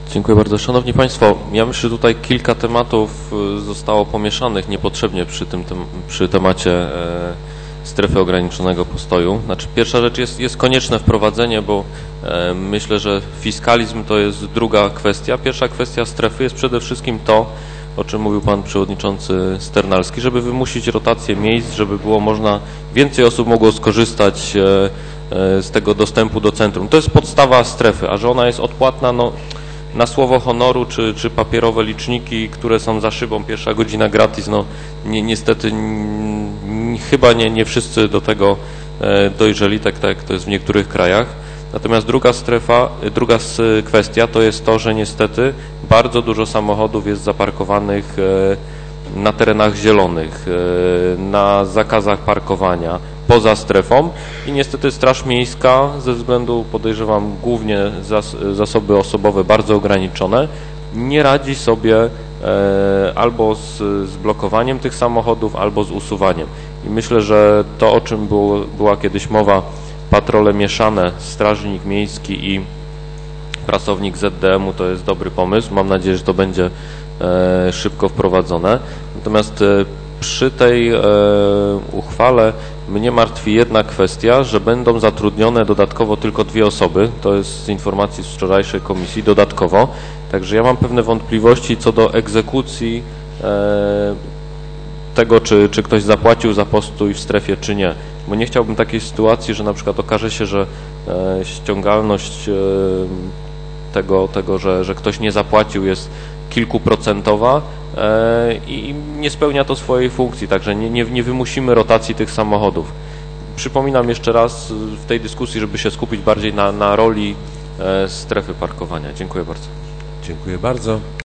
Dziękuję bardzo. Szanowni Państwo, ja myślę, że tutaj kilka tematów zostało pomieszanych niepotrzebnie przy temacie strefy ograniczonego postoju. Znaczy, pierwsza rzecz jest konieczne wprowadzenie, bo myślę, że fiskalizm to jest druga kwestia. Pierwsza kwestia strefy jest przede wszystkim to, o czym mówił Pan Przewodniczący Sternalski, żeby wymusić rotację miejsc, żeby było można, więcej osób mogło skorzystać z tego dostępu do centrum. To jest podstawa strefy, a że ona jest odpłatna, no, na słowo honoru, czy papierowe liczniki, które są za szybą, pierwsza godzina gratis, no niestety chyba nie wszyscy do tego dojrzeli, tak jak to jest w niektórych krajach. Natomiast druga kwestia to jest to, że niestety bardzo dużo samochodów jest zaparkowanych na terenach zielonych, na zakazach parkowania, poza strefą i niestety Straż Miejska ze względu, podejrzewam, głównie zasoby osobowe bardzo ograniczone, nie radzi sobie albo z blokowaniem tych samochodów, albo z usuwaniem. I myślę, że to, o czym była kiedyś mowa, patrole mieszane, strażnik miejski i pracownik ZDM-u, to jest dobry pomysł. Mam nadzieję, że to będzie szybko wprowadzone. Natomiast przy tej uchwale mnie martwi jedna kwestia, że będą zatrudnione dodatkowo tylko 2 osoby. To jest z informacji z wczorajszej komisji, dodatkowo. Także ja mam pewne wątpliwości co do egzekucji tego, czy ktoś zapłacił za postój w strefie, czy nie. Bo nie chciałbym takiej sytuacji, że na przykład okaże się, że ściągalność tego, że ktoś nie zapłacił, jest kilkuprocentowa i nie spełnia to swojej funkcji, także nie wymusimy rotacji tych samochodów. Przypominam jeszcze raz w tej dyskusji, żeby się skupić bardziej na roli strefy parkowania. Dziękuję bardzo. Dziękuję bardzo.